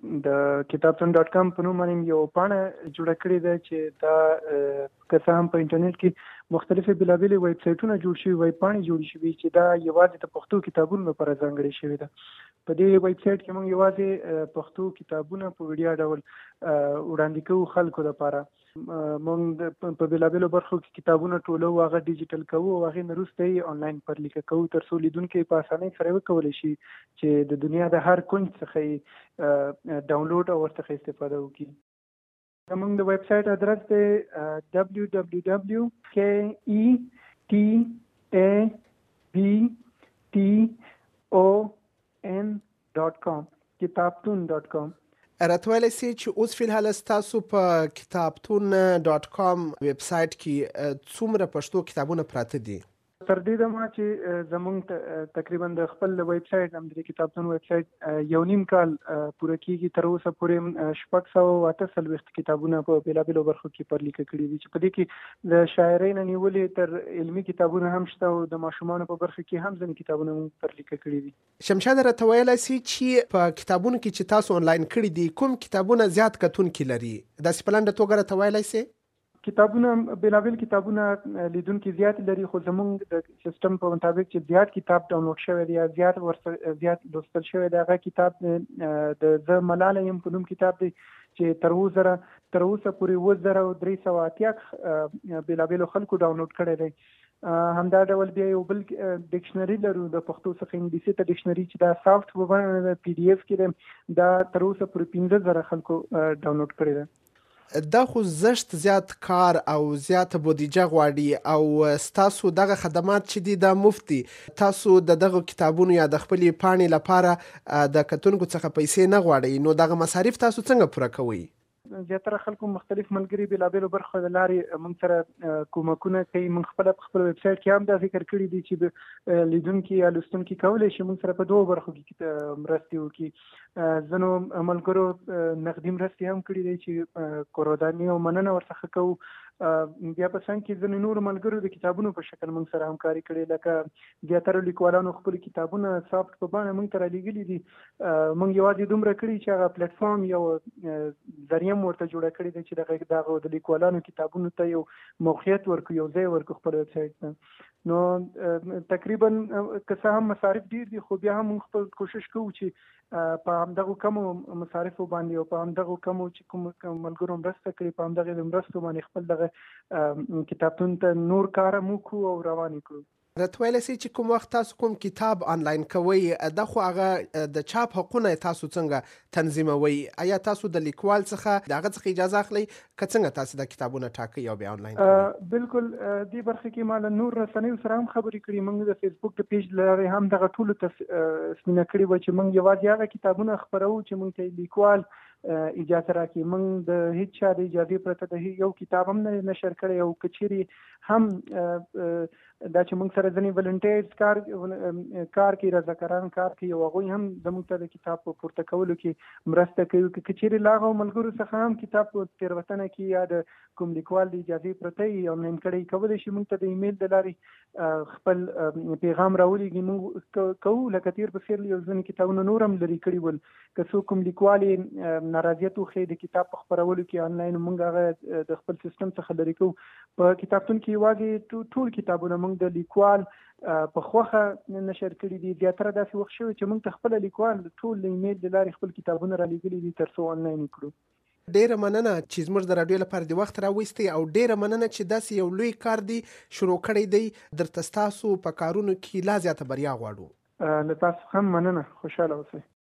د kitabtun.com په نوم باندې یو پاڼه جوړه کړې ده چې دا که څه هم په انټرنیټ کې مختلفې بېلابېلې ویب سایټونه جوړ شوي ویب پاڼې جوړې شوي چې دا یوازې د پښتو کتابونو لپاره ځانګړې شوې ده. په دې ویب سایټ کې موږ یوازې پښتو کتابونه په ویډیو ډول وړاندې کوو خلکو لپاره. موږ په بېلابېلو برخو کې کتابونه ټولو، هغه ډیجیټل کوو او هغې نه وروسته یې انلاین پرلیکه کوو تر څو لیدونکي په اسانۍ سره وکولی شي چې د دنیا د هر کونج څخه یې ډاونلوډ او ورڅخه استفاده وکړي. زموږ د ویب سایټ ادرس دی www.ketabton.com kitabtun.com. راته ویلی سي چې اوس فلحال ستاسو په kitabtun.com ویب سایټ کې څومره پښتو کتابونه پراته دي؟ تر دې دمه چې زموږ تقریبا د خپل ویب سایټ هم د کتابتون ویب سایټ 1.5 کال پوره کېږي. تر اوسه پورې 648 کتابونه په بېلابېلو برخو کې پرلیکه کړي دي چې په دې کې د شاعرۍ نه نیولې تر علمي کتابونه هم شته او د ماشومانو په برخه کې هم ځینې کتابونه موږ پرلیکه کړي دي. شمشاد راته ویلی سي چې په کتابونو کې چې تاسو انلاین کړي دي کوم کتابونه زیات کتونکي لري؟ داسې په لنډه توګه راته ویلی سي؟ کتابونه بېلابېل کتابونه لیدونکي زیات لري، خو زموږ د سیستم په مطابق چې زیات کتاب ډاونلوډ شوی دی یا زیات لوستل شوی دی، هغه کتاب د زه ملاله یم په نوم کتاب دی چې تر اوسه پورې 2380 بېلابېلو خلکو ډاونلوډ کړی دی. همدا ډول بیا یو بل ډکشنري لرو د پښتو څخه انګلیسي ته ډکشنري چې دا سافت په بڼه د PDF کې دی، دا تر اوسه پورې 15,000 خلکو ډاونلوډ کړی دی. دا خو زشت زیات کار او زیاته بودیجه غواړي او ستاسو دغه خدمات چې دي دا مفت دي. تاسو د دغه کتابونو یا د خپلې پاڼې لپاره د کتونکو څخه پیسې نه غواړئ، نو دغه مصارف تاسو څنګه پوره کوئ؟ زیاتره خلکو مختلف ملګري بېلابېلو برخو د لارې موږ سره کومکونه کوي. موږ خپله په خپل ویب سایټ کې هم دا ذکر کړي دي چې لیدونکي یا لوستونکي کولی شي موږ سره په 2 برخو کې مرستې وکړي. ځینو ملګرو نقدي مرستې هم کړي دي چې قدرداني او مننه ورڅخه کوو. بیا په څنګ کې ځینې نورو ملګرو د کتابونو په شکل موږ سره همکاري کړې، لکه زیاتره لیکوالانو خپل کتابونه سافت په بڼه موږ ته رالیږلي دي. موږ یوازې دومره کړي چې هغه پلیټفارم یو ذریعه ورته جوړه کړې ده چې دغه د لیکوالانو کتابونو ته یو موقعیت ورکړو، یو ځای ورکړو خپل ویب سایټ ته. نو تقریبا که څه هم مصارف ډیر دي، خو بیا هم موږ خپل کوشش کوو چې په همدغو کمو مصارفو باندې او په همدغو کمو چې کوم ملګرو مرسته کړي په همدغې مرستو باندې خپل دغه کتابتون ته نور کار هم وکړو او روان یې کړو. راته ویلی سي چې کوم وخت تاسو کوم کتاب آنلاین کوئ، دا خو هغه د چاپ حقونه تاسو څنګه تنظیموئ؟ آیا تاسو د لیکوال څخه د هغه څخه اجازه اخلئ که څنګه تاسو د کتابونه ټاکئ او بیا آنلاین کوئ؟ بالکل دې برخه کې ما له نور رسنیو سره هم خبرې کړي. موږ د فیسبوک د پیج له لارې هم دغه ټولو ته سپینه کړې وه چې موږ یوازې هغه کتابونه خپروو چې موږ ته لیکوال اجازه راکړي. موږ د هیڅ چا د اجازې پرته د یو کتاب هم نه نشر کړی او که چیرې هم دا چې موږ سره ځینې ولنټیرز کار کوي، رضاکاران کار کوي او هغوی هم زموږ ته د کتاب په پورته کولو کې مرسته کوي. که چیرې له هغو ملګرو څخه هم کتاب په تېروتنه کې یا د کوم لیکوال د اجازې پرته یې آنلاین کړی، کولی شي موږ ته د ایمیل د لارې خپل پیغام راولېږي. موږ کوو لکه تېر په څېر یو ځینې کتابونه نور هم لرې کړي ول. که څوک کوم لیکوال یې نارضایت وښیي د کتاب په خپرولو کې آنلاین، موږ هغه د خپل سیستم څخه لرې کوو. په کتابتون کې یوازې ټول کتابونه موږ د لیکوال په خوښه نشر کړي دي. زیاتره داسې وخت شوی چې موږ ته خپله لیکوال ټول د ایمیل د لارې خپل کتابونه رالیږلي دي تر څو آنلاین کړو. ډیره مننه چې زموږ د راډیو لپاره د وخت راوستی او ډیره مننه چې داسې یو لوی کار دی شروع کړی دی. درته ستاسو په کارونو کې لا زیاته بریا غواړو. له تاسو هم مننه. خوشحاله اوسئ.